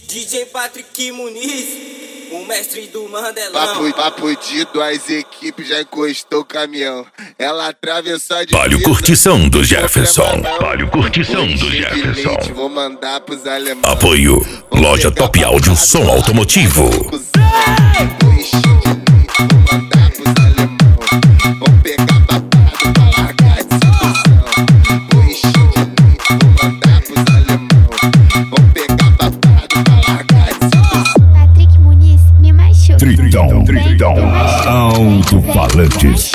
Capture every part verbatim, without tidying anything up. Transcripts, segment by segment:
D J Patrick Muniz, o mestre do Mandelão. Papo, papo de duas equipes, já encostou o caminhão. Ela atravessou a divisa. Palio Curtição do Jefferson. Palio Curtição do Jefferson. Leite, vou mandar pros alemães. Apoio. Loja Top Áudio Som Automotivo. Tritão, Tritão, Alto-Falantes.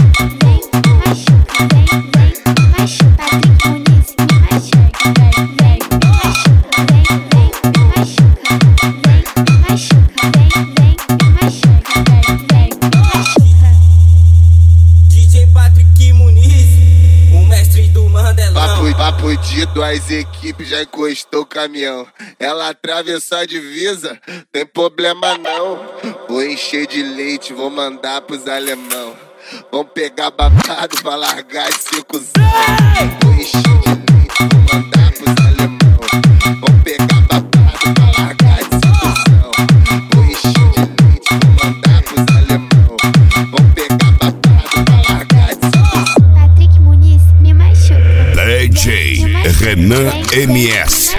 D J Patrick Muniz, o mestre do Mandelão. Papo, papo de duas equipes, já encostou o caminhão. Ela atravessou a divisa, tem problema não. Vou encher de leite, vou mandar pros alemão. Vão pegar babado pra largar esse cuzão. Vou encher de leite, vou mandar pros alemão. Vão pegar babado pra largar esse cuzão. Vou encher de leite, vou mandar pros alemão. Vão pegar babado pra largar esse cuzão. Patrick Muniz me machuca. D J Renan M S.